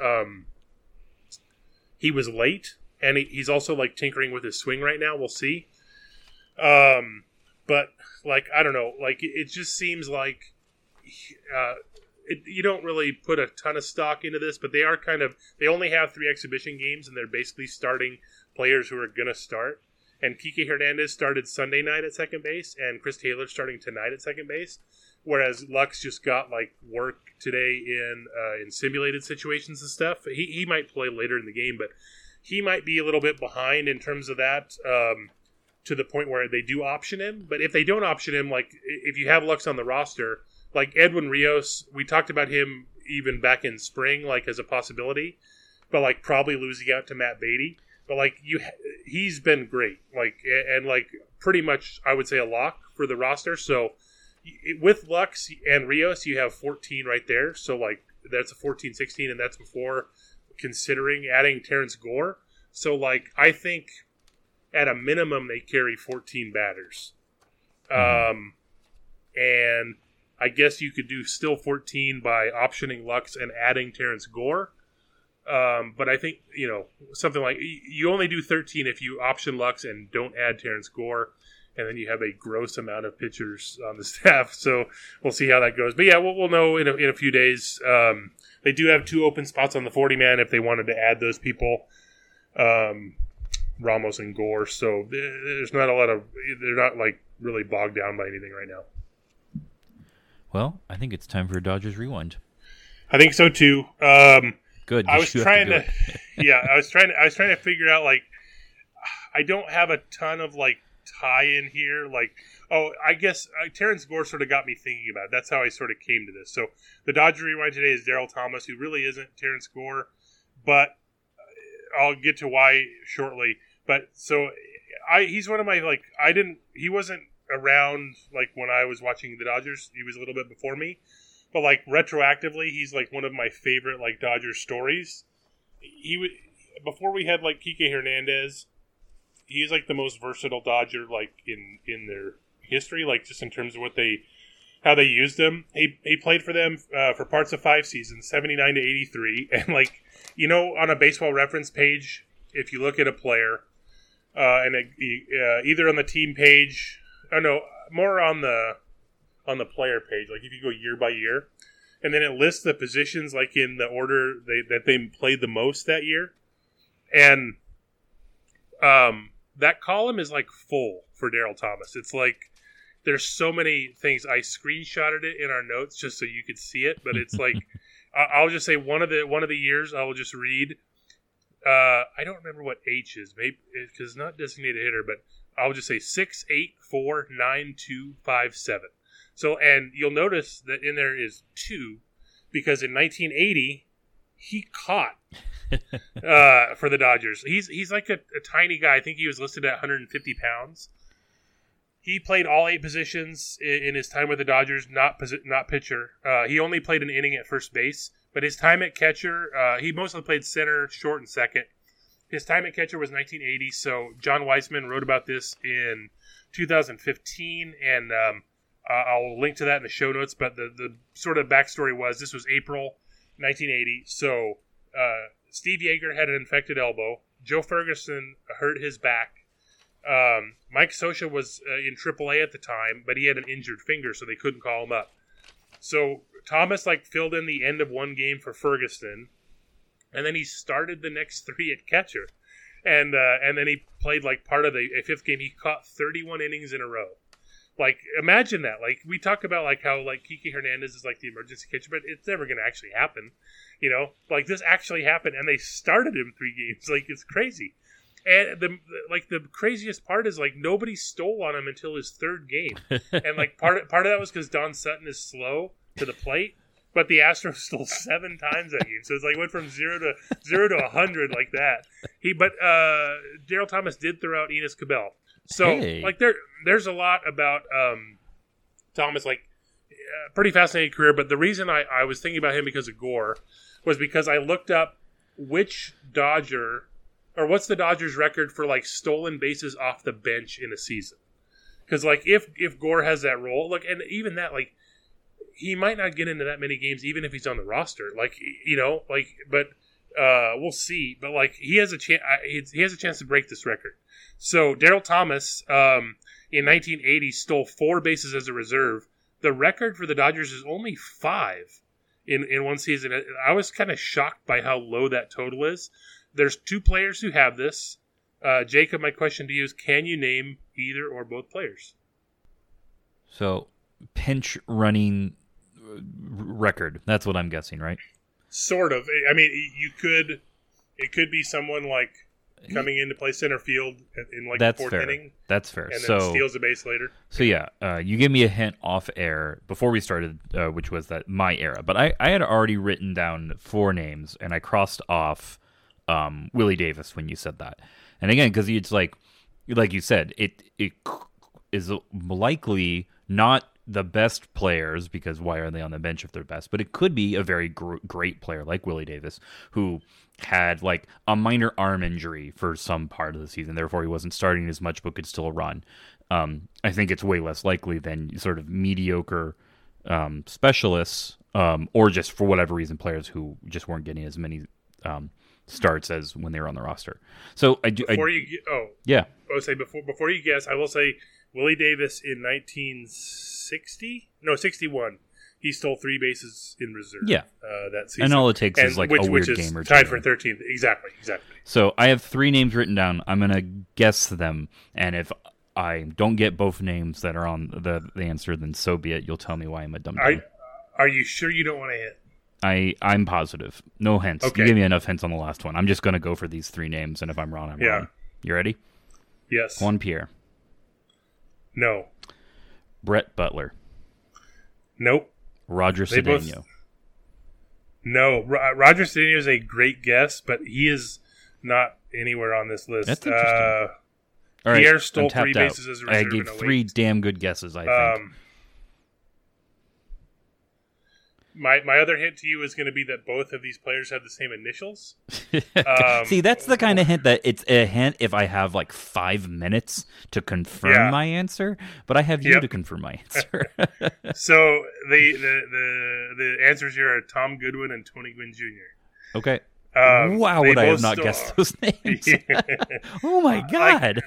he was late, and he's also like tinkering with his swing right now. We'll see. But like I don't know, like it just seems like you don't really put a ton of stock into this, but they only have 3 exhibition games, and they're basically starting players who are gonna start. And Kike Hernandez started Sunday night at second base, and Chris Taylor starting tonight at second base. Whereas Lux just got like work today in simulated situations and stuff. He might play later in the game, but he might be a little bit behind in terms of that to the point where they do option him. But if they don't option him, like if you have Lux on the roster, like Edwin Rios, we talked about him even back in spring, like as a possibility, but like probably losing out to Matt Beatty. But like he's been great, like and like pretty much I would say a lock for the roster. So with Lux and Rios, you have 14 right there. So like that's a 14-16, and that's before considering adding Terrence Gore. So like I think at a minimum they carry 14 batters, and I guess you could do still 14 by optioning Lux and adding Terrence Gore. But I think, something like you only do 13 if you option Lux and don't add Terrence Gore, and then you have a gross amount of pitchers on the staff. So we'll see how that goes. But yeah, we'll know in a few days. They do have 2 open spots on the 40-man if they wanted to add those people, Ramos and Gore. So there's not a lot of – they're not like really bogged down by anything right now. Well, I think it's time for a Dodgers Rewind. I think so too. Good. I was trying to I was trying to figure out, like, I don't have a ton of like tie in here. Like, I guess Terrence Gore sort of got me thinking about it. That's how I sort of came to this. So the Dodger Rewind today is Daryl Thomas, who really isn't Terrence Gore, but I'll get to why shortly. But so he's one of my, like, he wasn't around like when I was watching the Dodgers. He was a little bit before me. But like retroactively, he's like one of my favorite like Dodgers stories. Before we had like Kike Hernandez, he's like the most versatile Dodger like in their history, like just in terms of how they used him. He played for them for parts of 5 seasons, 79 to 83, and like on a Baseball Reference page, if you look at a player, and either on the team page, more on the player page, like if you go year by year, and then it lists the positions like in the order that they played the most that year, and that column is like full for Daryl Thomas. It's like there's so many things. I screenshotted it in our notes just so you could see it, but it's like I'll just say one of the years I will just read. I don't remember what H is, maybe because it's not designated hitter, but I'll just say 6-8-4-9-2-5-7. So, and you'll notice that in there is 2, because in 1980 he caught for the Dodgers. He's like a tiny guy. I think he was listed at 150 pounds. He played all 8 positions in his time with the Dodgers, not pitcher. He only played an inning at first base, but his time at catcher, he mostly played center, short, and second. His time at catcher was 1980. So John Weissman wrote about this in 2015, and I'll link to that in the show notes, but the sort of backstory was this was April 1980. So Steve Yeager had an infected elbow. Joe Ferguson hurt his back. Mike Scioscia was in AAA at the time, but he had an injured finger, so they couldn't call him up. So Thomas filled in the end of one game for Ferguson, and then he started the next 3 at catcher. And then he played part of a 5th game. He caught 31 innings in a row. Imagine that. We talk about how Kike Hernandez is the emergency catcher, but it's never going to actually happen. This actually happened, and they started him 3 games. It's crazy. And the craziest part is nobody stole on him until his 3rd game, and part of that was because Don Sutton is slow to the plate, but the Astros stole 7 times that game, so it's went from 0 to 100 like that. But Daryl Thomas did throw out Enos Cabell, so there's a lot about Thomas, pretty fascinating career. But the reason I was thinking about him because of Gore was because I looked up which Dodger. Or what's the Dodgers' record for stolen bases off the bench in a season? Because if Gore has that role, and even that he might not get into that many games, even if he's on the roster. Like, but we'll see. But like, he has a chance. He has a chance to break this record. So Daryl Thomas, in 1980, stole 4 bases as a reserve. The record for the Dodgers is only 5 in one season. I was kind of shocked by how low that total is. There's 2 players who have this. Jacob, my question to you is: can you name either or both players? So, pinch running record. That's what I'm guessing, right? Sort of. I mean, it could be someone like coming in to play center field in like the 4th inning. That's fair. And then steals a base later. So yeah, you gave me a hint off air before we started, which was that my era. But I had already written down 4 names, and I crossed off Willie Davis when you said that. And again, because it's like you said, it is likely not the best players, because why are they on the bench if they're best? But it could be a very great player like Willie Davis, who had like a minor arm injury for some part of the season. Therefore, he wasn't starting as much, but could still run. I think it's way less likely than sort of mediocre specialists, or just for whatever reason, players who just weren't getting as many starts as when they were on the roster. So before you guess, I will say Willie Davis in 61. He stole 3 bases in reserve. Yeah, that season, and all it takes is like a weird game or two. Tied for 13th. Exactly. So I have 3 names written down. I'm gonna guess them, and if I don't get both names that are on the answer, then so be it. You'll tell me why I'm a dumb. Are you sure you don't want to hit? I'm positive. No hints. Okay. You gave me enough hints on the last one. I'm just gonna go for these 3 names, and if I'm wrong, I'm wrong. You ready? Yes. Juan Pierre. No. Brett Butler. Nope. Roger Cedeno. No. Roger Cedeno is a great guess, but he is not anywhere on this list. That's interesting. All right, Pierre stole 3 bases as a reserve. I gave 3 damn good guesses, I think. My other hint to you is going to be that both of these players have the same initials. See, that's the kind of hint that it's a hint if I have like 5 minutes to confirm my answer, but I have you to confirm my answer. So the answers here are Tom Goodwin and Tony Gwynn Jr. Okay. Wow, would I have not guessed those names? Oh my God.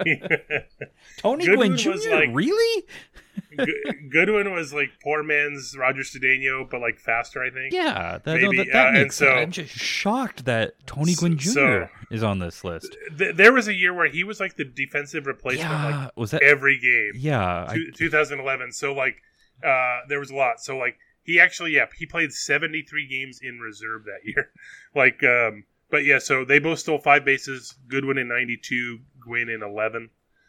Tony Gwynn Jr., really? Goodwin was like poor man's Roger Cedeno, but like faster, I think. Yeah, that makes sense. I'm just shocked that Tony Gwynn Jr. is on this list. There was a year where he was like the defensive replacement, was that every game? Yeah, 2011. So like, there was a lot. So like, he actually, he played 73 games in reserve that year. Like, but yeah, so they both stole 5 bases. Goodwin in 92, Gwynn in 11.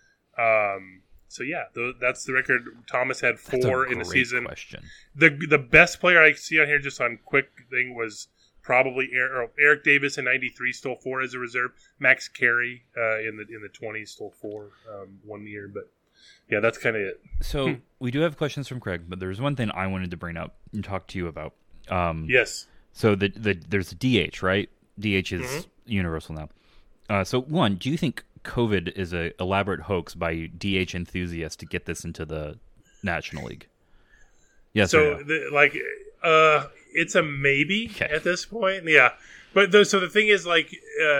So yeah, that's the record. Thomas had 4 in the season. Question. The best player I see on here, just on quick thing, was probably Eric Davis in 93, stole 4 as a reserve. Max Carey in the 20s stole 4 one year, but yeah, that's kind of it. So we do have questions from Craig, but there's one thing I wanted to bring up and talk to you about. Yes. So there's a DH, right? DH is universal now. So one, do you think COVID is an elaborate hoax by DH enthusiasts to get this into the National League? Yes. So it's a maybe at this point. Yeah. But so the thing is, like,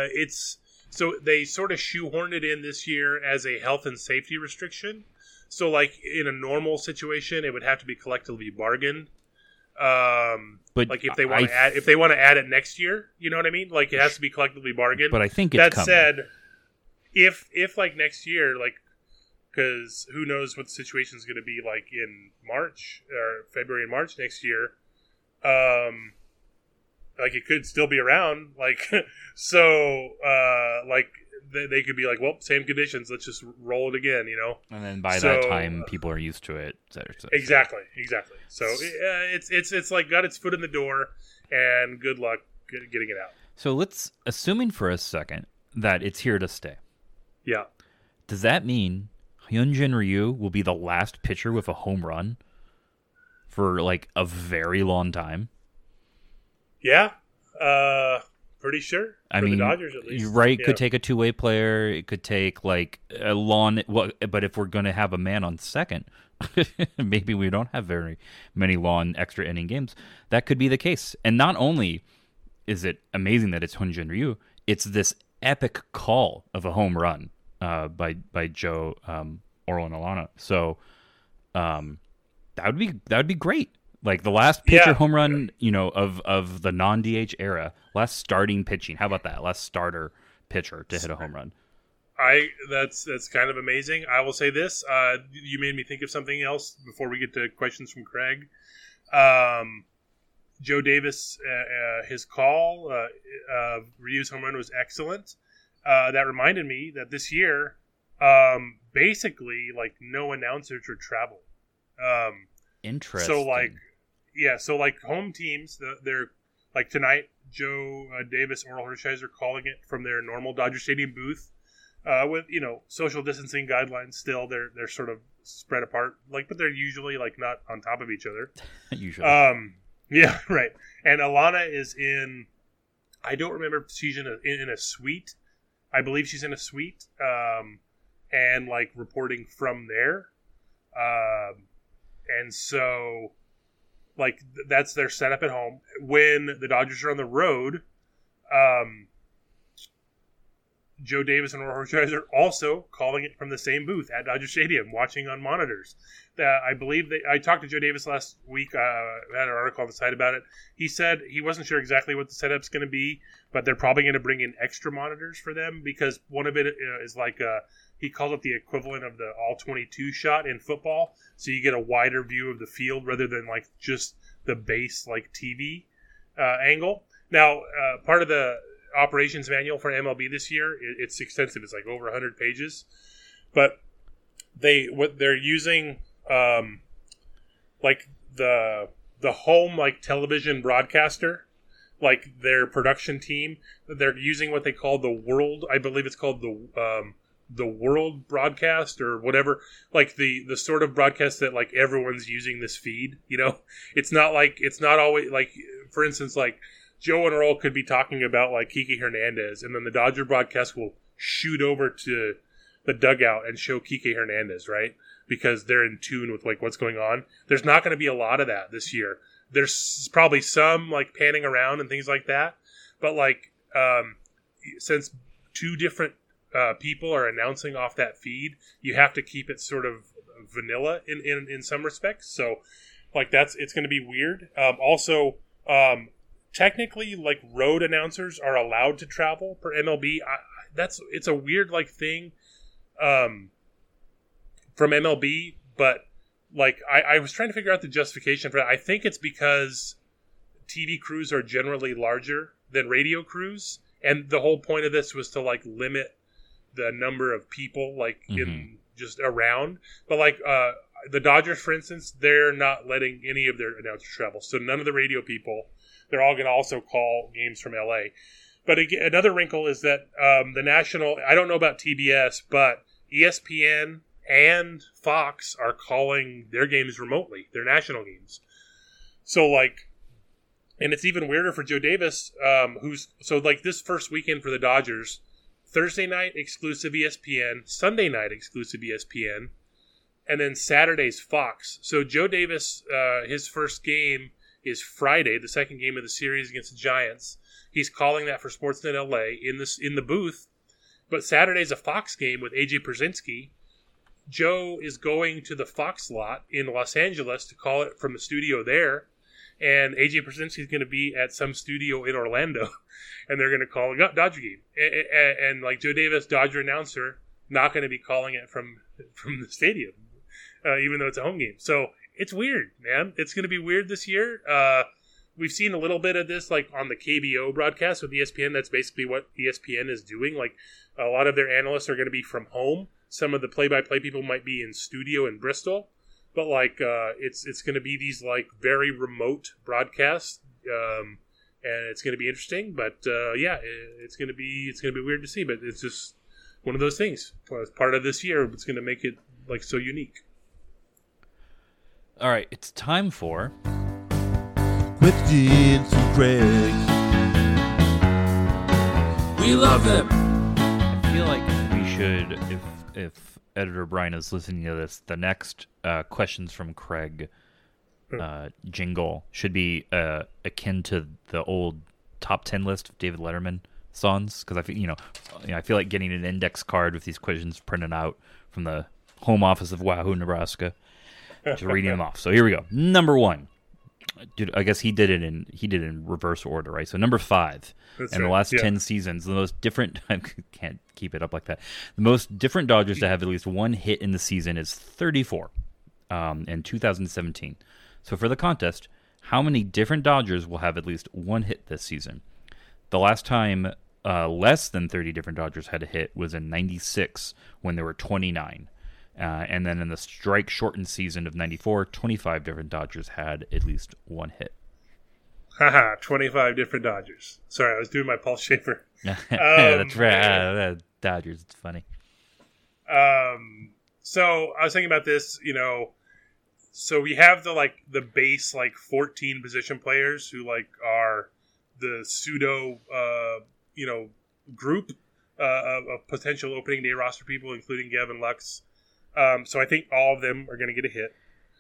so they sort of shoehorned it in this year as a health and safety restriction. So like in a normal situation, it would have to be collectively bargained. But like if they want to add it next year, you know what I mean? Like it has to be collectively bargained. But I think that said, if like next year, like, because who knows what the situation is going to be like in March or February and March next year. Like it could still be around, like so. Like they could be like, well, same conditions. Let's just roll it again, you know. And then by that time, people are used to it. Exactly. So it's like got its foot in the door, and good luck getting it out. So assuming for a second that it's here to stay. Yeah. Does that mean Hyunjin Ryu will be the last pitcher with a home run for like a very long time? Yeah. pretty sure. I for mean, the Dodgers at least. You're right. Yeah. Could take a two-way player. It could take like a lawn. Well, but if we're going to have a man on second, maybe we don't have very many lawn extra inning games. That could be the case. And not only is it amazing that it's Hyun-Jin Ryu, it's this epic call of a home run by Joe Orlin Alana. So that would be great. Like the last pitcher home run, of the non-DH era, last starting pitching. How about that? Last starter pitcher to hit a home run. That's kind of amazing. I will say this. You made me think of something else before we get to questions from Craig. Joe Davis, his call, Ryu's home run was excellent. That reminded me that this year, basically, like no announcers would travel. Interesting. So like home teams, they're like tonight, Joe Davis, Oral Hershiser calling it from their normal Dodger Stadium booth, with social distancing guidelines. Still, they're sort of spread apart, but they're usually not on top of each other. Usually, yeah, right. And Alana is in. I don't remember if she's in a suite. I believe she's in a suite, and reporting from there. And so, that's their setup at home. When the Dodgers are on the road, Joe Davis and Oral Hershiser also calling it from the same booth at Dodger Stadium, watching on monitors. I believe I talked to Joe Davis last week. I had an article on the site about it. He said he wasn't sure exactly what the setup's going to be, but they're probably going to bring in extra monitors for them because one of it is he called it the equivalent of the all-22 shot in football, so you get a wider view of the field rather than just the base TV angle. Now, part of the operations manual for MLB this year, it's extensive. It's over 100 pages, but they're using the home television broadcaster, their production team. They're using what they call the world. I believe it's called the world broadcast or whatever. The sort of broadcast that everyone's using this feed. It's not always for instance Joe and Earl could be talking about Kike Hernandez, and then the Dodger broadcast will shoot over to the dugout and show Kike Hernandez, right? Because they're in tune with what's going on. There's not going to be a lot of that this year. There's probably some panning around and things like that, but since two different people are announcing off that feed, you have to keep it sort of vanilla in some respects. So it's going to be weird. Also. Technically, road announcers are allowed to travel per MLB. It's a weird thing from MLB, but I was trying to figure out the justification for that. I think it's because TV crews are generally larger than radio crews, and the whole point of this was to limit the number of people in just around. But the Dodgers, for instance, they're not letting any of their announcers travel, so none of the radio people. They're all going to also call games from LA. But again, another wrinkle is that the national, I don't know about TBS, but ESPN and Fox are calling their games remotely, their national games. So and it's even weirder for Joe Davis, this first weekend for the Dodgers, Thursday night exclusive ESPN, Sunday night exclusive ESPN, and then Saturday's Fox. So Joe Davis, his first game is Friday, the second game of the series against the Giants. He's calling that for Sportsnet LA in the booth. But Saturday's a Fox game with AJ Pierzynski. Joe is going to the Fox lot in Los Angeles to call it from the studio there. And AJ Pierzynski is going to be at some studio in Orlando. And they're going to call a Dodger game. And Joe Davis, Dodger announcer, not going to be calling it from the stadium, even though it's a home game. So it's weird, man. It's going to be weird this year. We've seen a little bit of this on the KBO broadcast with ESPN. That's basically what ESPN is doing. A lot of their analysts are going to be from home. Some of the play-by-play people might be in studio in Bristol. But it's going to be these very remote broadcasts. And it's going to be interesting. But it's going to be weird to see. But it's just one of those things. As part of this year, it's going to make it so unique. All right, it's time for Questions from Craig. We love them. I feel like we should, if Editor Brian is listening to this, the next questions from Craig jingle should be akin to the old top 10 list of David Letterman songs, because I feel like getting an index card with these questions printed out from the home office of Wahoo, Nebraska, just reading them off. So here we go. Number 1. Dude, I guess he did it in reverse order, right? So number 5. That's in right. the last 10 seasons, the most different I can't keep it up like that. The most different Dodgers to have at least one hit in the season is 34 in 2017. So for the contest, how many different Dodgers will have at least one hit this season? The last time less than 30 different Dodgers had a hit was in 96 when there were 29. And then in the strike-shortened season of 94, 25 different Dodgers had at least one hit. Haha, 25 different Dodgers. Sorry, I was doing my Paul Schaefer. That's right. Dodgers, it's funny. So I was thinking about this, so we have the base 14 position players who are the pseudo group of potential opening day roster people, including Gavin Lux. So I think all of them are going to get a hit.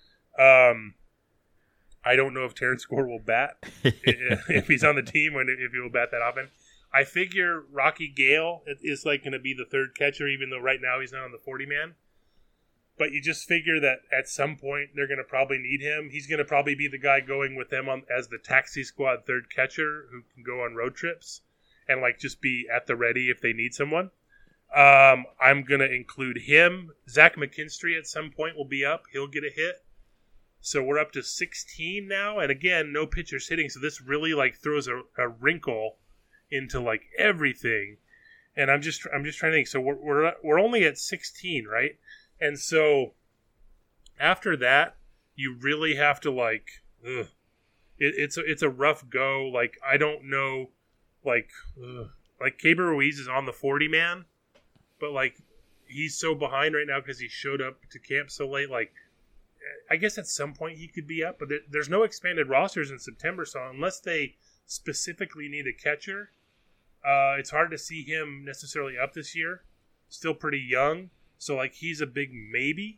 I don't know if Terrence Gore will bat if he's on the team, or if he will bat that often. I figure Rocky Gale is going to be the third catcher, even though right now he's not on the 40-man. But you just figure that at some point they're going to probably need him. He's going to probably be the guy going with them as the taxi squad third catcher who can go on road trips and just be at the ready if they need someone. I'm going to include him. Zach McKinstry at some point will be up. He'll get a hit. So we're up to 16 now. And again, no pitchers hitting. So this really throws a wrinkle into everything. And I'm just trying to think. So we're only at 16, right? And so after that, you really have to it's a rough go. I don't know, Keibert Ruiz is on the 40-man, but he's so behind right now because he showed up to camp so late. I guess at some point he could be up, but there's no expanded rosters in September, so unless they specifically need a catcher, it's hard to see him necessarily up this year. Still pretty young, so he's a big maybe.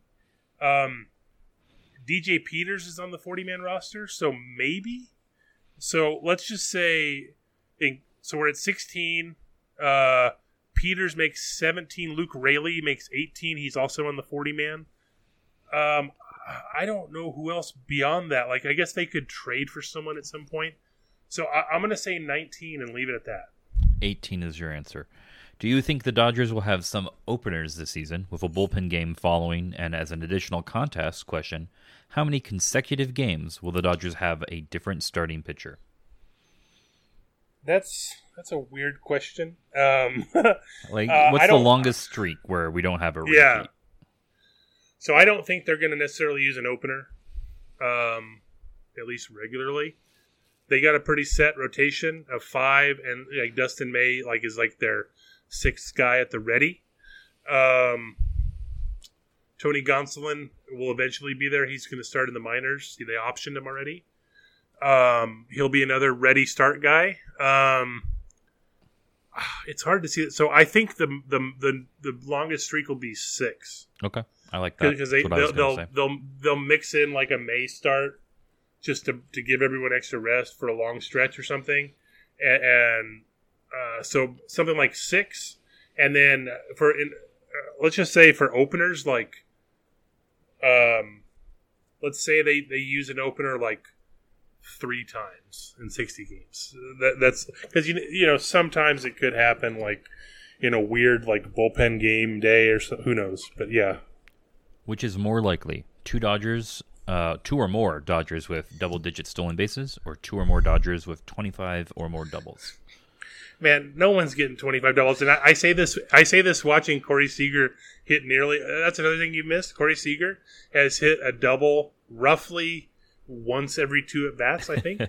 DJ Peters is on the 40-man roster, so maybe. So let's just say, so we're at 16. Peters makes 17. Luke Raley makes 18. He's also on the 40-man. I don't know who else beyond that. I guess they could trade for someone at some point. So I'm going to say 19 and leave it at that. 18 is your answer. Do you think the Dodgers will have some openers this season with a bullpen game following? And as an additional contest question, how many consecutive games will the Dodgers have a different starting pitcher? That's a weird question. What's the longest streak where we don't have a repeat? Yeah. So I don't think they're going to necessarily use an opener, at least regularly. They got a pretty set rotation of 5, and Dustin May is their 6th guy at the ready. Tony Gonsolin will eventually be there. He's going to start in the minors. They optioned him already. He'll be another ready start guy. It's hard to see it. So I think the longest streak will be 6. Okay, I like that because they'll mix in a May start just to give everyone extra rest for a long stretch or something, and so something like 6, and then let's just say for openers let's say they use an opener 3 times in 60 games. That's because sometimes it could happen in a weird bullpen game day or so, who knows, but yeah. Which is more likely, 2 or more Dodgers with double-digit stolen bases, or 2 or more Dodgers with 25 or more doubles? Man, no one's getting 25 doubles, and I say this watching Corey Seager hit nearly. That's another thing you missed. Corey Seager has hit a double roughly once every 2 at bats, I think.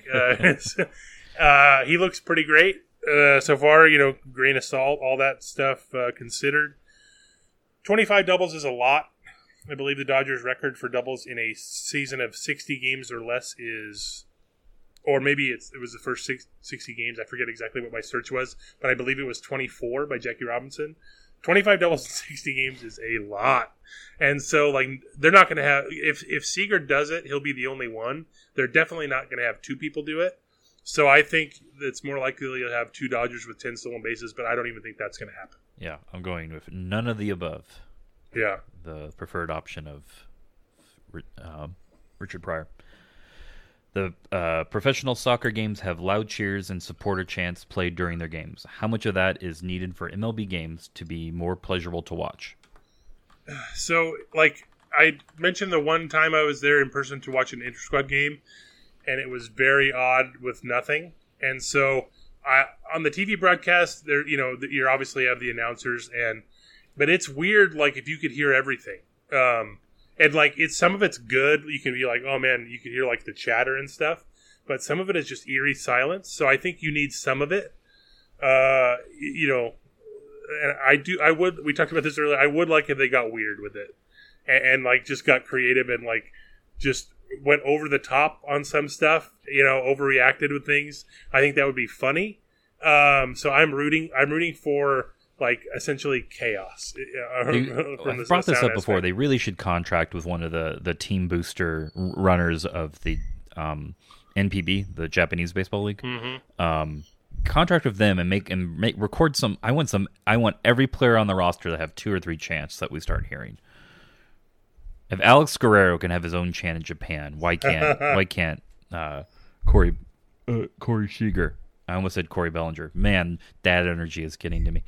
He looks pretty great so far. Grain of salt, all that stuff considered. 25 doubles is a lot. I believe the Dodgers' record for doubles in a season of 60 games or less is or maybe it was the first 60 games. I forget exactly what my search was, but I believe it was 24 by Jackie Robinson. 25 doubles in 60 games is a lot. And so, like, they're not going to have... If Seager does it, he'll be the only one. They're definitely not going to have two people do it. So I think it's more likely you'll have two Dodgers with 10 stolen bases, but I don't even think that's going to happen. Yeah, I'm going with none of the above. Yeah. The preferred option of Richard Pryor. The professional soccer games have loud cheers and supporter chants played during their games. How much of that is needed for MLB games to be more pleasurable to watch? So, like, I mentioned the one time I was there in person to watch an inter-squad game, and it was very odd with nothing. And so, on the TV broadcast, there, you obviously have the announcers, but it's weird, like, if you could hear everything. And, like, some of it's good. You can be like, oh, man, you can hear, like, the chatter and stuff. But some of it is just eerie silence. So I think you need some of it. And we talked about this earlier. I would like if they got weird with it. And like, just got creative and, like, just went over the top on some stuff. Overreacted with things. I think that would be funny. So I'm rooting for... like, essentially chaos. I've brought this up before. They really should contract with one of the team booster runners of the NPB, the Japanese Baseball League. Mm-hmm. Contract with them and record some. I want every player on the roster to have 2 or 3 chants that we start hearing. If Alex Guerrero can have his own chant in Japan, why can't Corey Seager? I almost said Corey Bellinger. Man, that energy is getting to me.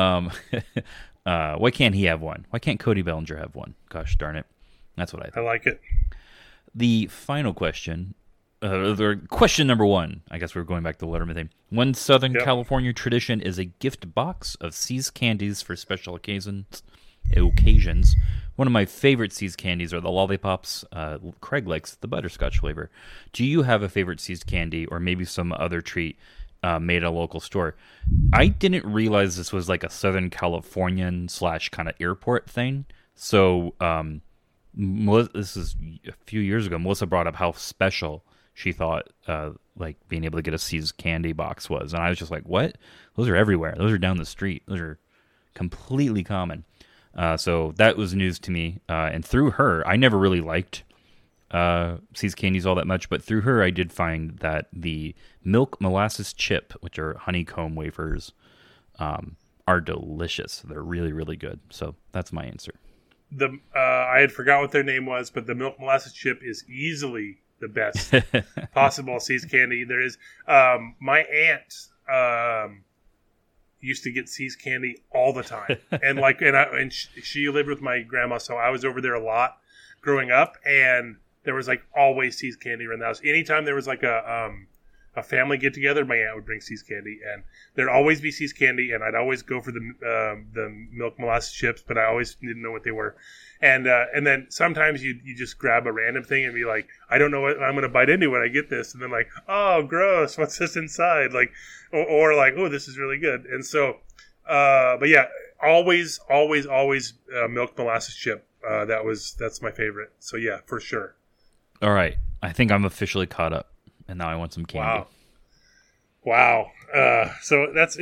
Why can't he have one? Why can't Cody Bellinger have one? Gosh darn it. That's what I think. I like it. The final question, question number 1. I guess we're going back to the Letterman thing. One Southern California tradition is a gift box of See's candies for special occasions. One of my favorite See's candies are the lollipops. Craig likes the butterscotch flavor. Do you have a favorite See's candy or maybe some other treat made at a local store? I didn't realize this was like a Southern Californian / kind of airport thing. So this is a few years ago. Melissa brought up how special she thought like being able to get a See's candy box was. And I was just like, what? Those are everywhere. Those are down the street. Those are completely common. So that was news to me. And through her, I never really liked See's candies all that much, but through her, I did find that the milk molasses chip, which are honeycomb wafers, are delicious. They're really, really good. So that's my answer. I had forgot what their name was, but the milk molasses chip is easily the best possible See's candy there is. My aunt used to get See's candy all the time, and she lived with my grandma, so I was over there a lot growing up, and there was like always See's candy around the house. Anytime there was like a family get together, my aunt would bring See's candy, and there'd always be See's candy, and I'd always go for the milk molasses chips, but I always didn't know what they were. And then sometimes you just grab a random thing and be like, I don't know what I'm going to bite into when I get this, and then like, oh, gross, what's this inside? Like, or like, oh, this is really good. And so, but yeah, always milk molasses chip. That's my favorite. So yeah, for sure. All right, I think I'm officially caught up, and now I want some candy. Wow. So that's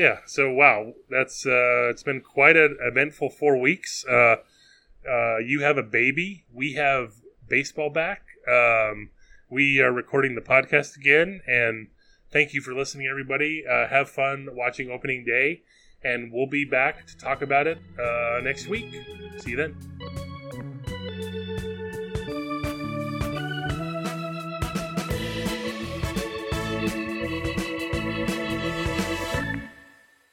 it's been quite an eventful 4 weeks. You have a baby. We have baseball back. We are recording the podcast again, and thank you for listening, everybody. Have fun watching opening day, and we'll be back to talk about it next week. See you then.